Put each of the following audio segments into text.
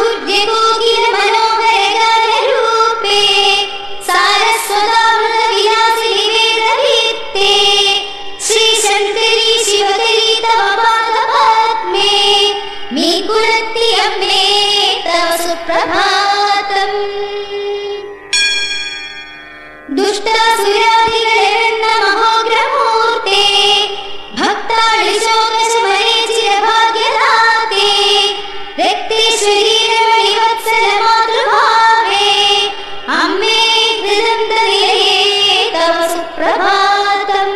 സുപ്രഭാതം. ദുഷ്ടാസുരാദികളെന്ന മഹോഗ്രമൂർത്തേ, ഭക്താളി ശോകശമനേ ചിരഭാഗ്യദാതേ, രക്തേശ്വരീ രമണി വത്സല മാതൃഭാവേ, അമ്മേ ഹൃദന്തനിലയേ തവ സുപ്രഭാതം.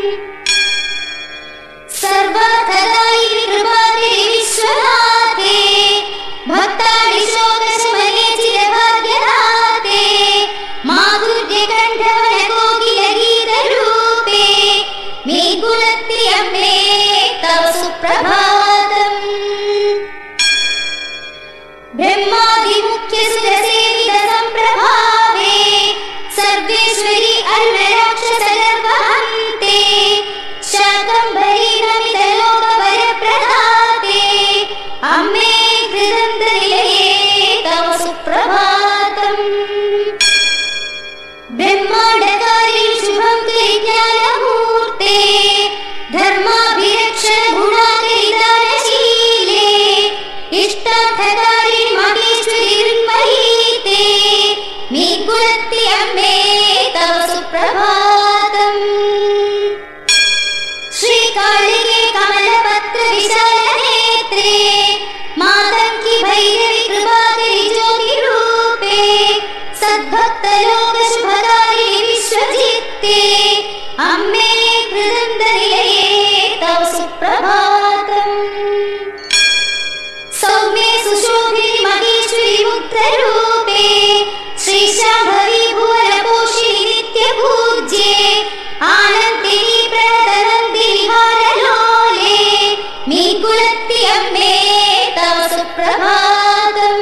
സർവധരായി കൃപാതേ വിശ്വനാഥേ, ഭക്താളി ശോകശമനേ ചിരഭാഗ്യദാതേ, മാധുര്യകണ്ഠവന കോകിലഗീതരൂപേ, നീ കുലത്തിയമ്മേ തവ സുപ്രഭാതം. ബ്രഹ്മാദിമുഖ്യസുരസേവിത സംപ്രഭാവേ, സർവേശ്വരി അരുണരാക്ഷസഗർവഹന്തേ, ശാകംഭരീ നമിതലോകവരപ്രദാതേ, അമ്മേ ഹൃദന്തനിലയേ തവ സുപ്രഭാതം. ബ്രഹ്മാണ്ഡകാരി ശുഭം ജ്ഞാനമൂർത്തേ, ധർമാഭിരക്ഷണ ഗുണാകരിദാനശീലേ, ഇഷ്ടാർത്ഥകാരി മഹേശ്വരി ഋന്മയീതേ, നീ കുലത്തിയമ്മേ തവ സുപ്രഭാതം. ശ്രീകാളികേ കമലപത്ര വിശാലനേത്രേ, മാതംഗി ഭൈരവി കൃപാകരി ജ്യോതിരൂപേ, സദ്ഭക്തലോകശുഭകാരി വിശ്വജിത്തേ, അമ്മേ ഹൃദന്തനിലയേ തവ സുപ്രഭാതം. സൗമ്യേ സുശോഭിനി മഹേശ്വരി മുക്തരൂപേ, ശ്രീശാംഭവി ഭുവനപോഷിണി നിത്യപൂജ്യേ, ആനന്ദിനി പ്രണതനന്ദിനി ഹാരലോലേ, നീ കുലത്തിയമ്മേ തവ സുപ്രഭാതം.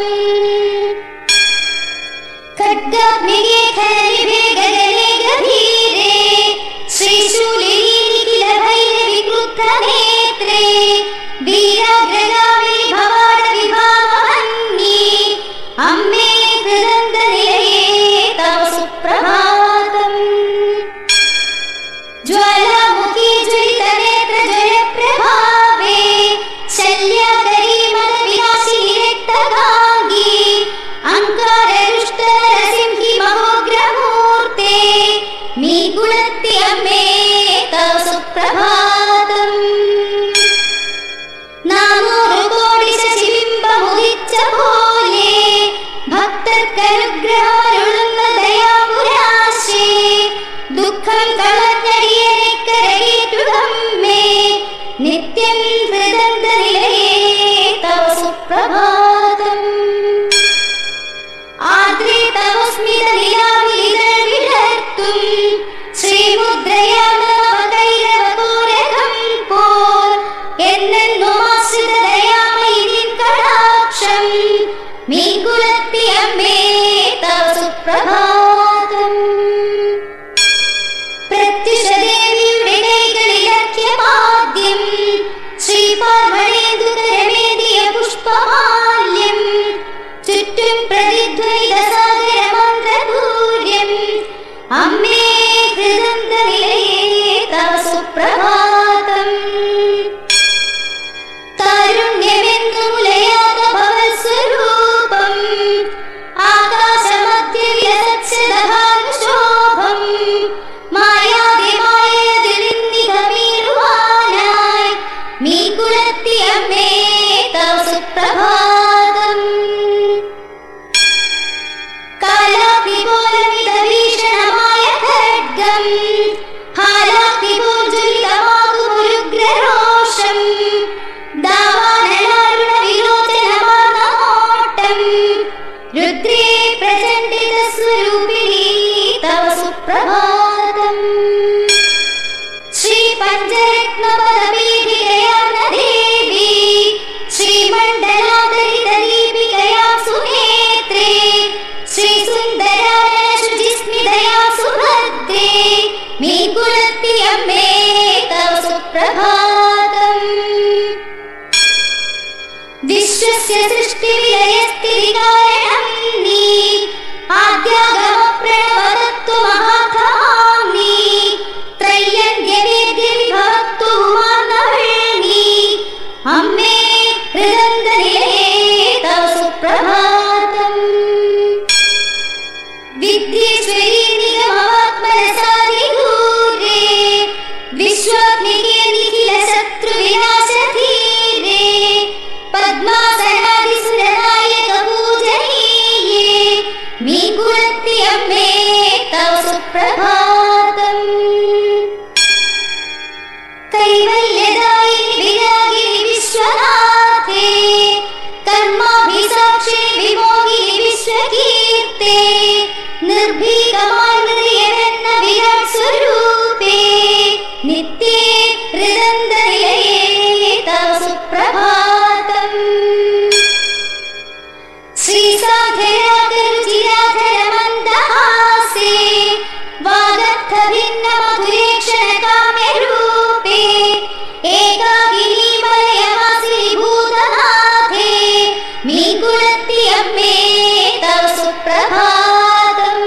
ഖഡ്ഗാഗ്നികേ ഖരനിഭേ ഗഗനേ ഗഭീരേ, ശ്രീശൂലിനി നിഖില ഭൈരവി ക്രുദ്ധനേത്രേ, വീരാഗ്രഗാമിനി ഭവാഡ വിഭാവഹന്യേ, അമ്മേ ഹൃദന്തനിലയേ തവ സുപ്രഭാതം. ജ്വാലാമുഖി ജ്വലിതനേത്ര ജ്വലപ്രഭാവേ, ശല്യാകരീ മദവിനാശിനി രക്തഗാംഗീ, അങ്കാരരുഷ്ടനരസിംഹി മഹോഗ്രമൂർത്തേ, നീ കുലത്തിയമ്മേ തവ സുപ്രഭാതം. 400 കോടി ശശിബിംബമുദിച്ച പോലെ, ഭക്തർക്കനുഗ്രഹമരുളുന്ന ദയാപുരാശേ, ദുഃഖം കളഞ്ഞടിയനെ കരകേറ്റുകമ്മേ, നിത്യം ഹൃദന്തനിലയേ തവ സുപ്രഭാതം. ആദ്രേ തവ സ്മിത നിലാവിലിതൾ വിടർത്തും, ശ്രീമുദ്രയാം നവ കൈരവകോരകം പോൽ, എന്നെന്നും ആശ്രിത ദയാമയി നിൻ കടാക്ഷം, നീ കുലത്തിയമ്മേ തവ സുപ്രഭാതം. പ്രത്യുഷദേവിയുടെ കൈകളിലർഘ്യമാദ്യം, ശ്രീപാർവണേന്ദുകരമേന്തിയ പുഷ്പമാല്യം, ചുറ്റും പ്രതിധ്വനിത സാഗരമന്ത്രപൂര്യം, അമ്മേ ഹൃദന്തനിലയേ തവ സുപ്രഭാതം. കാരുണ്യമെന്നു മുലയാത ഭവസ്വരൂപം, ആകാശമധ്യ വിലസത് श्रीसाधरागरुचिराधरमन्दहासे वागर्थभिन्नमधुरेक्षणकाम्यरूपे एकाकिनीमलयवासिभूतनाथे मीकुलत्ति अम्मे तव सुप्रभातम्।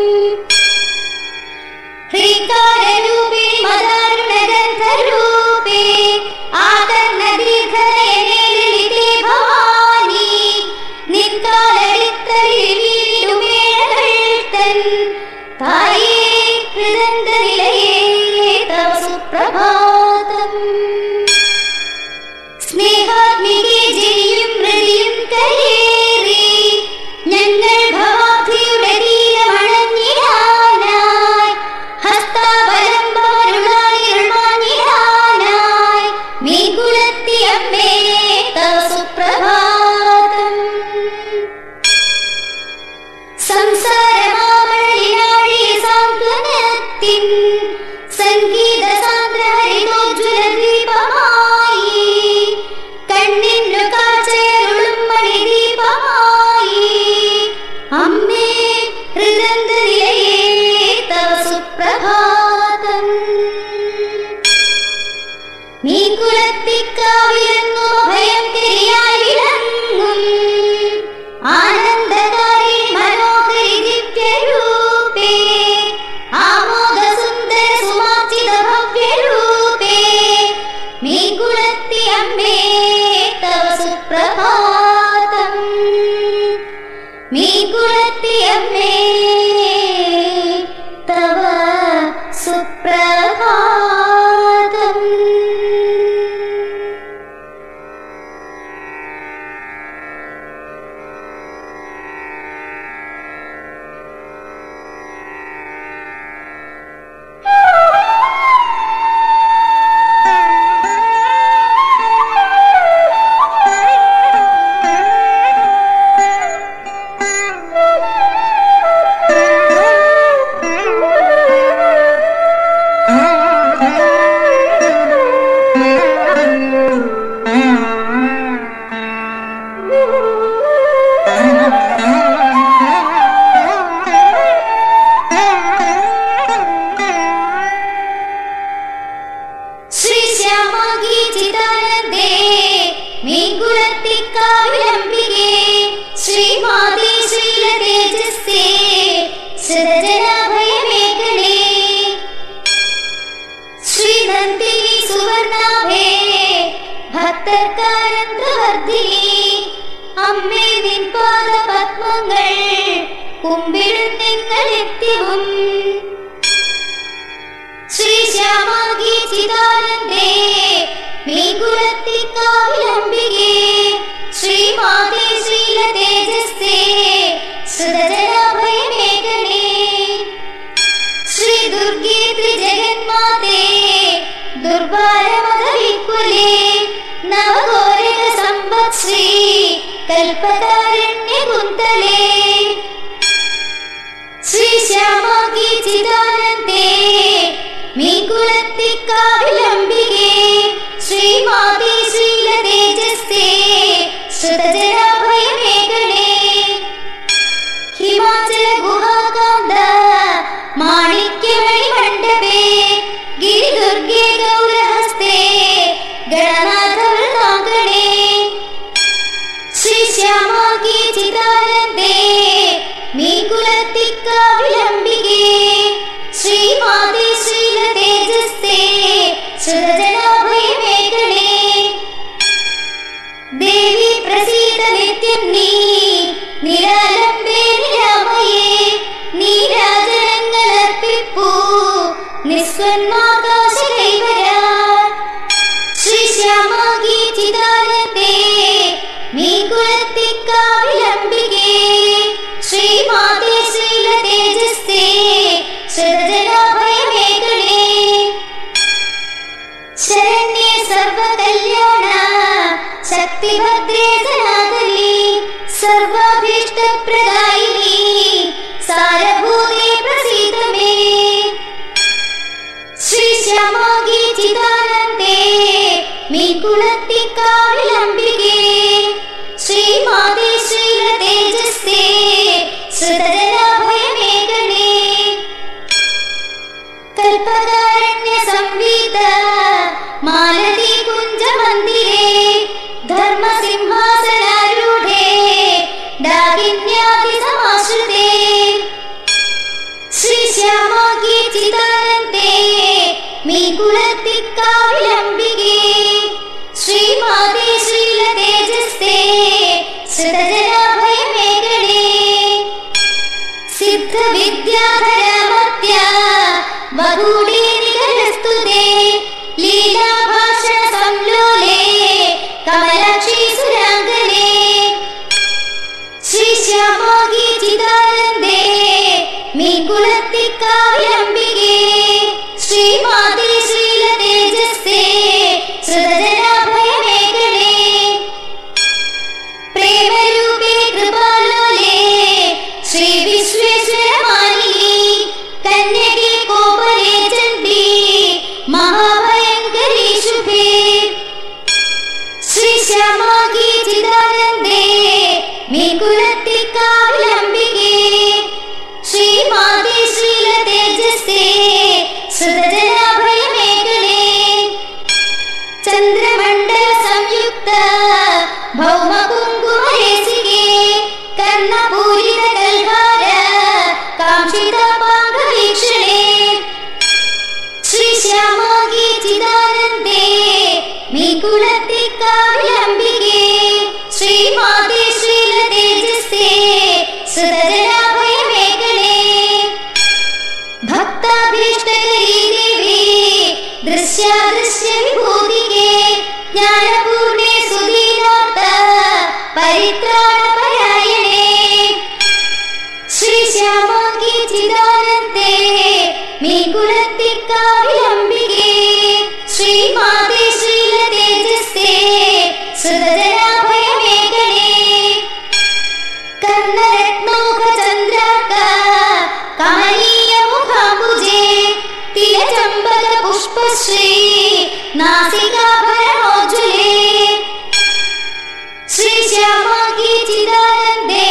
ह्रीकाररूपिणि मदारुणगन्धरूपे आकर्णदीर्घनयने ललिते भवानी നിൻകാലടിത്തളിൽ വീടുമേഴകൾ തൻ തായേ ഹൃദന്തനിലയേ തവ സുപ്രഭാതം। സ്നേഹാത്മികേ ജനിയും മൃതിയും കരേറി ഞങ്ങൾ ഭവാബ്ധിയുടെ തീരമണഞ്ഞിടാനായി ഹസ്താവലംബമരുളായിരുമാഞ്ഞിടാനായി മീകുലത്തി അമ്മേ തവ സുപ്രഭാതം। സംസാരമാമഴലിനാഴിയ സാന്ത്വനത്തിൻ സംഗീത സാന്ദ്രഹരിതോജ്വല ദീപമായി കണ്ണിന്നു കാഴ്ചയരുളും മണിദീപമായി അമ്മേ ഹൃദന്തനിലയേ തവ സുപ്രഭാതം। മീകുലത്തിക്കാവിലെങ്ങും അഭയങ്കരിയായി വിളങ്ങും ആനന്ദകാരി മനോഹരി ദിവ്യരൂപേ ആമോദസുന്ദര സുമാർജിത ഭവ്യരൂപേ മീകുലത്തി അമ്മേ തവ സുപ്രഭാതം। മീകുലത്തി അമ്മേ തവ സുപ്രഭാതം। അമ്മേ നിൻ പാദപത്മങ്ങൾ കുമ്പിടും നിങ്ങൾ നിത്യവും ശ്രീ ശ്യാമാംഗി ചിദാനന്ദേ മീകുലത്തിക്കാവിലംബികേ ശ്രീമാതേ ശ്രീലതേജസ്സേ ശ്രുതജനാഭയമേകണേ ശ്രീ ദുർഗേ ത്രിജഗന്മാതേ ദുർബാരമതവിക്കുലേ നവഘോരക സംവത്സരീ കൽപതാരണ്യകുന്തലേ ശ്രീ ശ്യാമാംഗി ചിദാനന്ദേ മീകുലത്തിക്കാവിലംബികേ ശ്രീമാതേ ശ്രീലതേജസ്സേ ശ്രുതജനാഭയമേകണേ ഹിമാചല ഗുഹാകാന്ത മാണിക്യമണി മണ്ഡപേ ഗിരിദുർഗേ ഗൗരഹസ്തേ ഗണനാഥവൃതാംഗണേ ശ്രീ ശ്യാമാംഗി ചിദാനന്ദേ മീകുലത്തിക്കാവിലംബികേ ശ്രീമാതേ ശ്രീലതേജസ്സേ ശ്രുതജനാഭയമേകണേ ദേവി പ്രസീദ നിത്യം നീ നിരാലംബേ നിരാമയേ നീരാജനങ്ങൾ അർപ്പിപ്പൂ നിസ്വന്നാകാശ കൈവരാ ശ്രീ ശ്യാമാംഗി ചിദാനന്ദേ മീകുലത്തിക്കാവിലംബികേ ശ്രീമാതേ ശ്രീലതേജസ്സേ ശ്രുതജനാഭയമേകണേ ശരണ്യേ സർവകല്യാണ ശക്തിഭദ്രേ സനാതനേ സർവാഭീഷ്ടപ്രദായിനി സാരഭൂതേ പ്രസീദ മേ ശ്രീ ശ്യാമാംഗി ചിദാനന്ദേ മീകുലത്തിക്കാവിലംബികേ ശ്രീമാതേ ശ്രീലതേജസ്സേ കാരുണ്യാതിസമാശ്രിതേ ശ്രീശ്യാമാംഗേ ചിദാനന്ദേ മീൻകുളത്തിക്കാവിലംബികേ ശ്രീമാതേ ശ്രീലതേജസ്തേ ശ്രുതജനാഭയമേഖലേ സിദ്ധവിദ്യാധരമത്യ വധൂടേ നിഖലസ്തുതേ ലീലാഭാഷണ സംലോലേ കമലാക്ഷി സുരാംഗനേ ശ്രീശ്യാമാംഗേ ചിദാനന്ദേ മീൻകുളത്തിക്കാവിലംബികേ ശ്രീമാതേ ശ്രീലതേജസ്തേ ശ്രുതജനാഭയമേഖലേ പ്രേമരൂപേ കൃപാലോലേ ശ്രീ വിശ്വേശ്വരമാലിനി കന്യകേ കോപലേ ചണ്ഡീ മഹാഭയങ്കരീ ശുഭേ ശ്രീശ്യാമാംഗേ ചിദാനന്ദേ മീൻകുളത്തിക്കാവിലംബികേ ശ്രീമാതേ ശ്രീലതേജസ്തേ ശ്രുതജനാഭയമേഖലേ ചന്ദ്രമണ്ഡല സംയുക്ത ഭൗമകുങ്കുമരേസികേ കർണപൂരിത കൽഹാര കാംക്ഷിതാപാംഗവീക്ഷണേ ശ്രീശ്യാമാംഗേ ചിദാനന്ദേ മീൻകുളത്തിക്കാവിലംബികേ ശ്രീമാതേ ശ്രീലതേജസ്തേ ശ്രുതജനാഭയമേഖലേ ഭക്താഭീഷ്ടകരീ ദേവി ദൃശ്യാദൃശ്യ വിഭൂതികേ ജ്ഞാനപൂർണേ സുദീനാർത്ഥ പരിത്രാണപരായണേ ശ്രീശ്യാമാംഗേ ചിദാനന്ദേ മീൻകുളത്തിക്കാവിലംബികേ ശ്രീമാതേ ശ്രീലതേജസ്തേ ശ്രുതജനാഭയമേഖലേ കർണരത്നൗഘചന്ദ്രാർക്ക കമനീയ മുഖാംബുജേ തിലചമ്പക പുഷ്പശ്രീ നാസികാഭരണോജ്വലേ ശ്രീശ്യാമാംഗേ ചിദാനന്ദേ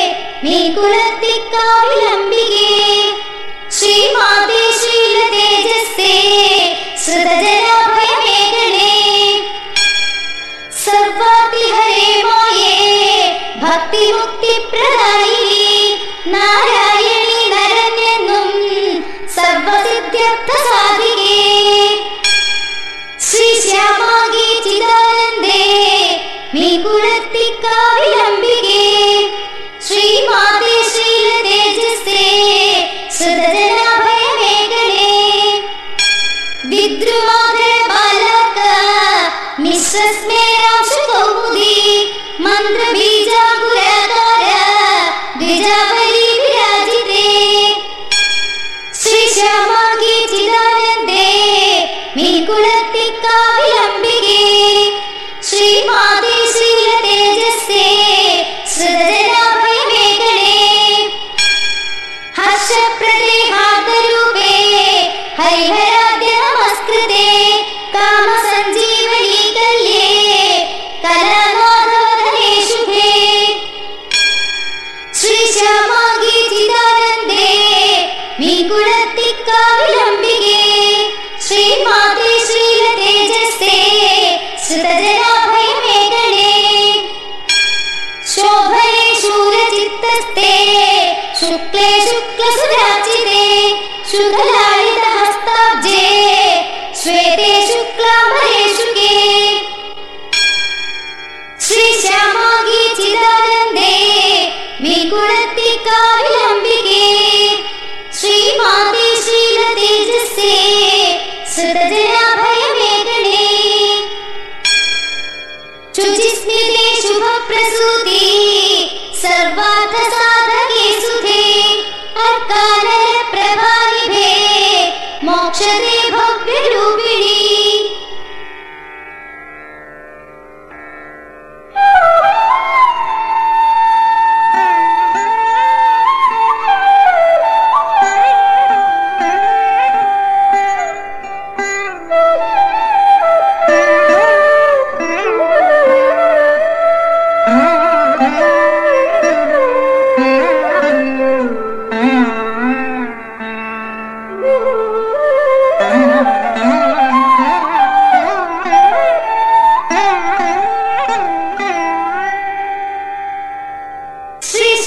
മീൻകുളത്തിക്കാവിലംബികേ ശ്രീമാതേ ശ്രീലതേജസ്തേ ശ്രുതജനാഭയമേഖലേ സർവാതിഹരേ മായേ ഭക്തിമുക്തിപ്രദായിനി നാരായണി നരനെന്നും സർവസിദ്ധ്യർത്ഥ സാധികേ ശ്രീശ്യാമാംഗേ ചിദാനന്ദേ മീൻകുളത്തിക്കാവിലംബികേ ശ്രീമാതേ ശ്രീലതേജസ്തേ ശ്രുതജനാഭയമേഖലേ വിദ്രുമാധര ബാലക മിശ്രസ്മേരാംശകൗമുദി മന്ത്രബീജാകുരാകാര ദ്വിജാബലി വിരാ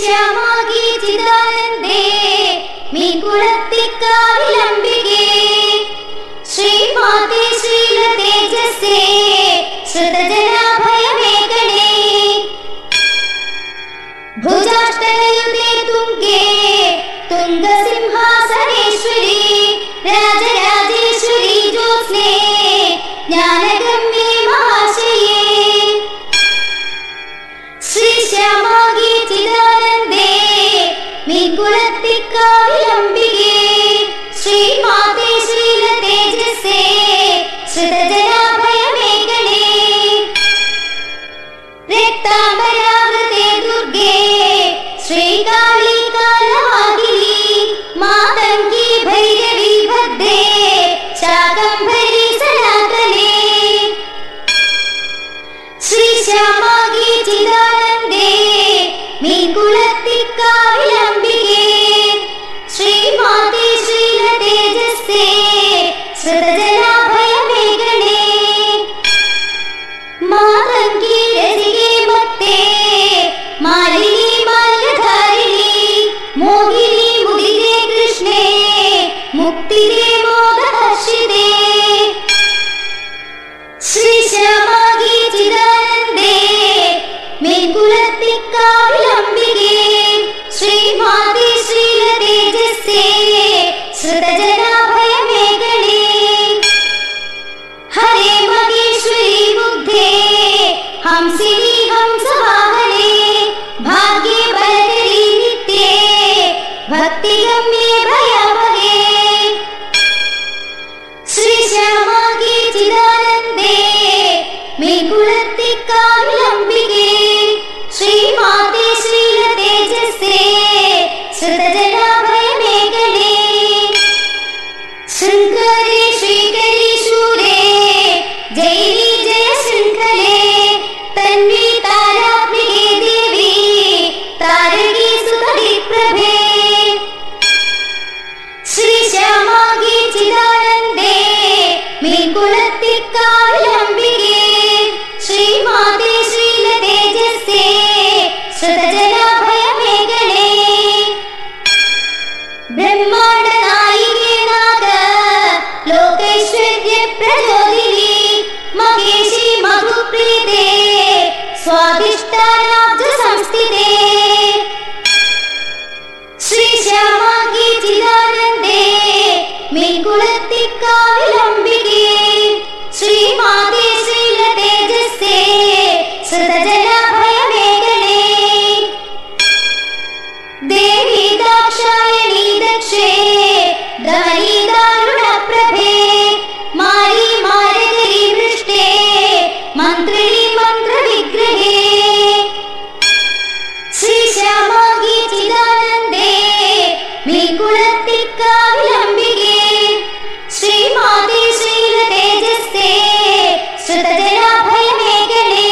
ശ്യാമാകി ചിദാനന്ദേ മീൻകുളത്തിക്കാവിലംബികേ ശ്രീമാതേ ശ്രീല തേജസ്സേ ശ്രുതജനാഭയമേകണേ ഭുജാഷ്ടകയുതേ തുംഗേ തുംഗസിംഹാസനേശ്വരി രാജരാജേശ്വരി ജ്യോത്സ്നേ ജ്ഞാനഗമ്യേ മഹാശയേ ശ്രീ ശ്യാമാകി ചിദാനന്ദേ മീൻകുളത്തിക്കാവിലംബികേ ശ്രീമാതേ ശ്രീല തേജസ്സേ ശ്രുതജനാഭയമേകണേ രക്താംബരാവൃതേ ദുർഗേ ശ്രീകാളി കാലവാഹിനി മാതംഗി ഭൈരവി ഭദ്രേ ശാകംഭരി സനാതനേ ശ്രീ ശ്യാമാകി ചിദാനന്ദേ മീൻകുളത്തിക്കാവിലംബികേ ശ്രീമാതേ ശ്രീല തേജസ്സേ ശ്രുതജനാഭയമേകണേ മാതംഗി രസികേ ഭക്തേ മാലിനി മാല്യധാരിണി മോഹിനി മുദിതേ കൃഷ്ണേ മുക്തിദേ മോദഹർഷിതേ ശ്രീ ശ്യാമാകി ചിദാനന്ദേ മീൻകുളത്തിക്കാവിലംബികേ ശ്രീമാതേ ശ്രീല തേജസ്സേ ശ്രുതജനാഭയമേകണേ ഹരേ മഹേശ്വരി മുഗ്ധേ ഹംസിനി ഹംസവാഹനേ ഭാഗ്യേ ബലധരി നിത്യേ ഭക്തിഗമ്യേ ഭയാവഹേ ശ്രീ ശ്യാമാകി ചിദാനന്ദേ മീൻകുളത്തിക്കാവിലംബികേ ശ്രീമാതേ ശ്രീല തേജസ്സേ ശ്രുതജനാഭയമേകണേ ശൃംഗരേ ശ്രീകരി ശൂരേ ജൈനി ജയ ശൃംഖലേ തന്വി താരാത്മികേ ദേവി താരകീ സുതളിപ്രഭേ ശ്രീ ശ്യാമാകി ചിദാനന്ദേ മീൻകുളത്തിക്കാവിലംബികേ ശ്രീമാതേ ശ്രീല തേജസ്സേ ശ്രുതജനാഭയമേകണേ ബ്രഹ്മാണ്ഡ നായികേ നാഗ ലോകൈശ്വര്യ പ്രചോദിനി മഹേശി മധുപ്രീതേ സ്വാദിഷ്ടാനാബ്ജ സംസ്ഥിതേ ശ്രീ ശ്യാമാകി ചിദാനന്ദേ മീൻകുളത്തിക്കാവിലംബികേ ശ്രീമാതേ ശ്രീല തേജസ്സേ ശ്രുതജനാഭയമേകണേ ദേവി ദാക്ഷായണീ ദക്ഷേ ധമനി ദാരുണപ്രഭേ മാരി മാരകരി മൃഷ്ടേ മന്ത്രിണി മന്ത്രവിഗ്രഹേ ശ്രീ ശ്യാമാകി ചിദാനന്ദേ മീൻകുളത്തിക്കാവിലംബികേ ശ്രീമാതേ ശ്രീല തേജസ്സേ ശ്രുതജനാഭയമേകണേ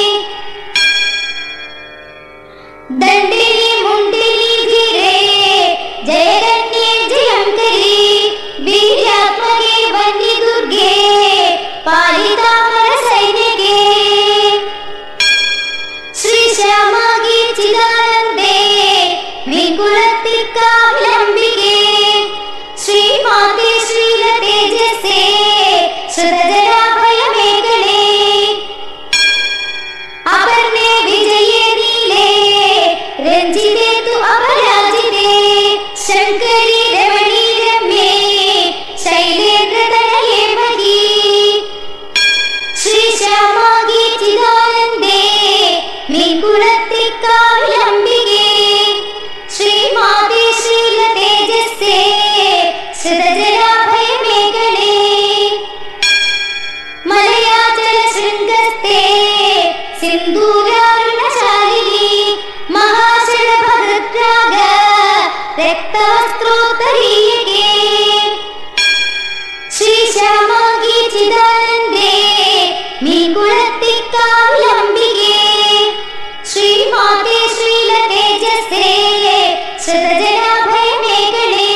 ദണ്ഡിനി മുണ്ടിനി ധീരേ ജയരണ്യേ ജയങ്കരി വീര്യാത്മകേ വന്നി ദുർഗേ പാലിതാമര സൈനികേ ശ്രീ ശ്യാമാകി ചിദാനന്ദേ മീൻകുളത്തിക്കാവിലംബികേ ശ്രീമാതേ ശ്രീല തേജസ്സേ ശ്രുതജനാഭയമേകണേ അപർണേ വിജയേ നീലേ രഞ്ജിതേ തു അപരാജിതേ ശങ്കരി രമണീ രമ്യേ ശൈലേന്ദ്രതനയേ മഹീ ശ്രീ ശ്യാമാകി ചിദാനന്ദേ മീൻകുളത്തിക്കാവിലംബികേ ശ്രീമാതേ ശ്രീല തേജസ്സേ ശ്രുതജനാഭയമേകണേ മലയാചല ശൃംഗസ്തേ സിന്ദൂരാരുണശാലിനി മഹാശരഭദ്രാഗ രക്തവസ്ത്രോത്തരീയകേ ശ്രീ ശ്യാമാകി ചിദാനന്ദേ മീൻകുളത്തിക്കാവിലംബികേ ശ്രീമാതേ ശ്രീല തേജസ്സേ ശ്രുതജനാഭയമേകണേ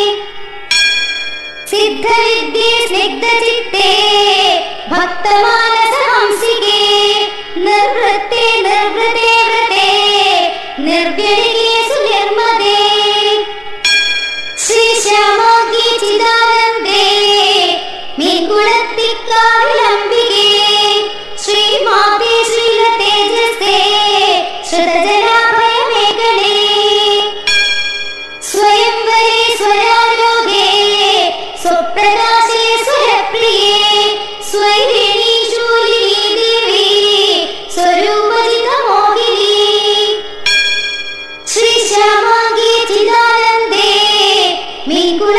സിദ്ധവിദ്യേ സ്നിഗ്ധചിത്തേ ഭക്തമാനസ ഹംസികേ നിർവൃത്തേ നിർവൃതേ വൃതേ നിർവ്യണികേ ശ്രീരംഗേ സുനിർമ്മദേ ശ്രീശ്യാമാംഗി ചിദാനന്ദേ മീൻകുളത്തിക്കാവിലംബികേ ശ്രീമാതേ ശ്രീലതേജസ്സേ ശ്രുതജനാഭയമേഖലേ സ്വയംവരേ സ്വരാരോഗേ സ്വപ്രകാശേ സ്വരപ്രിയേ സ്വൈരിണീ ശൂലിനീ ദേവി സ്വരൂപജിതമോഹിനീ ശ്രീശ്യാമാംഗി ചിദാനന്ദേ മീൻകുള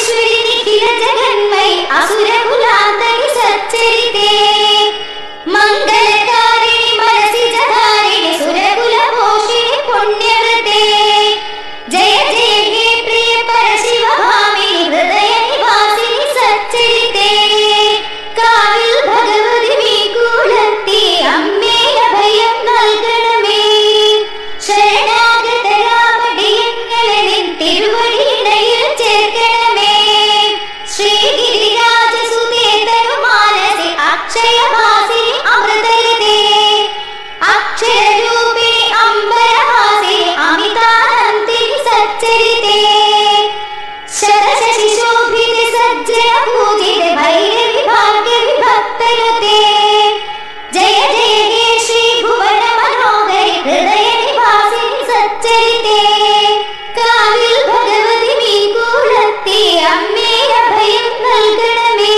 കാമേശ്വരി നിഖില ജഗന്മയി അസുരകുലാന്തരി സച്ചരിതേ മംഗളകാരിണി മനസിജധാരിണി സുരകുലപോഷിണി പുണ്യവൃതേ ജയ ജയ ഹേ പ്രിയ പരശിവഭാമിനി ഹൃദയ നിവാസിനി സച്ചരിതേ കാവിൽ ഭഗവതി വീകൂലത്തി അമ്മേ അഭയം നൽകണമേ ശരണാഗതരാമടിയങ്ങളെ നിൻ തിരുവടിയിടയിൽ ചേർക്കണമേ ശ്രീഗിരിരാജസുതേ തരുമാനസി അക്ഷയവാസിനി അമൃതരതേ അക്ഷരരൂപിണി അംബരവാസിനി അമിതാനന്ദിനി സച്ചരിതേ ശതശശിശോഭിത സജ്ജന പൂജിത ഭൈരവി ഭാഗ്യ വിഭക്തനുതേ ജയ ജയ ഹേ ശ്രീ ഭുവന മനോഹരി ഹൃദയ നിവാസിനി സച്ചരിതേ കാവിൽ ഭഗവതി വീകൂലത്തി അമ്മേ അഭയം നൽകണമേ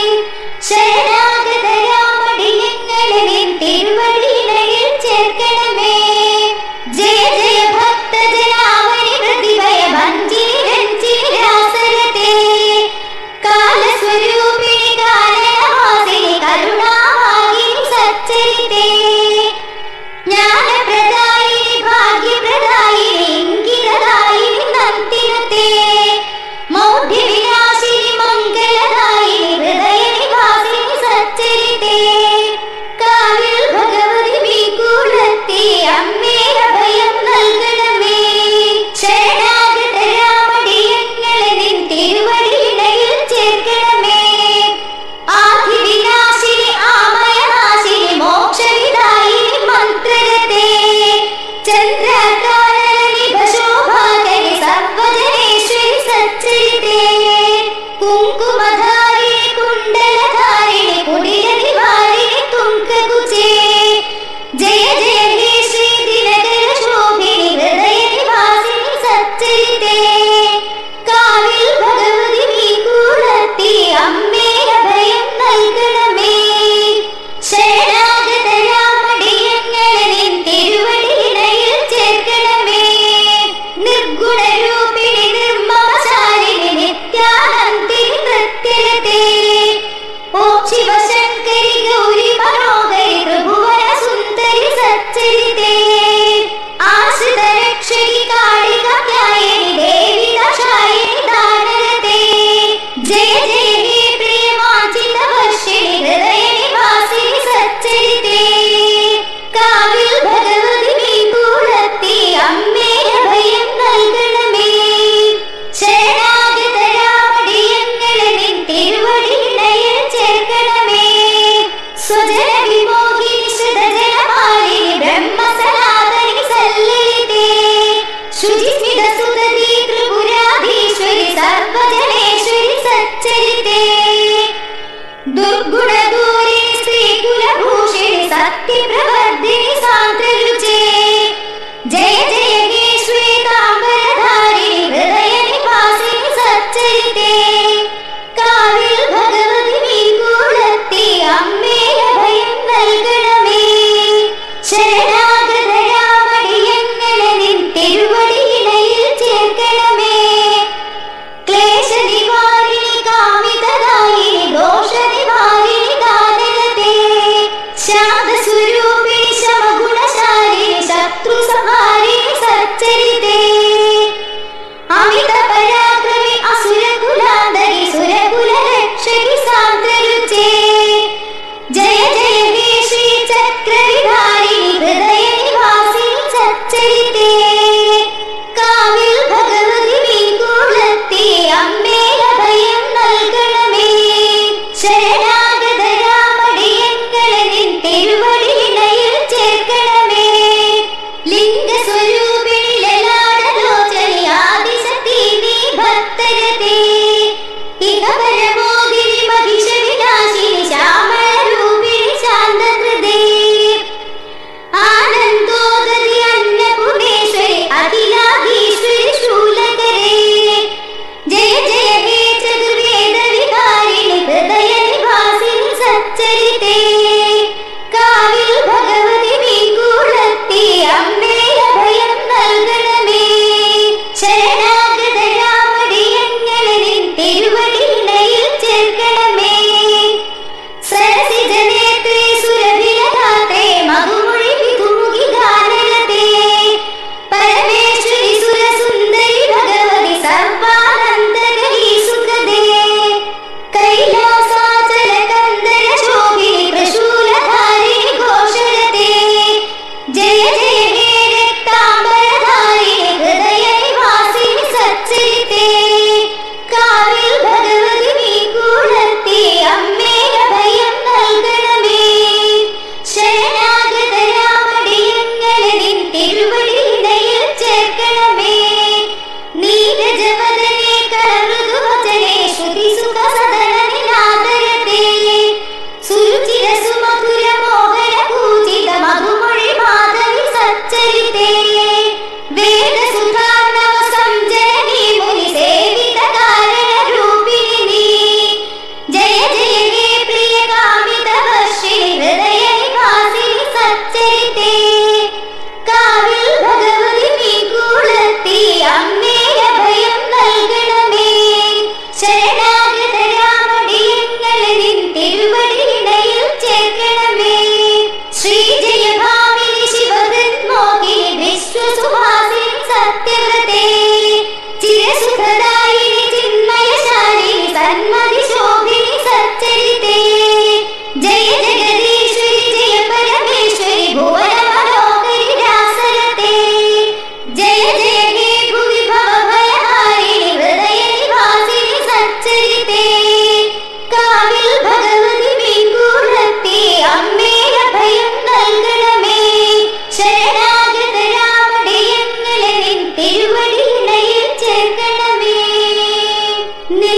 ശരണാഗതരാമടിയങ്ങളെ നിൻ തിരുവടിയിടയിൽ ചേർക്കണമേ ജയ ജയ ഭക്തജനാവനി പ്രതിഭയ ഭഞ്ജിനി രഞ്ജിനി രാസരതേ കാലസ്വരൂപിണി കാലനവാസിനി കരുണാ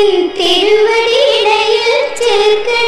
തിരുവടിയിടയിൽ ചേർക്കണമേ.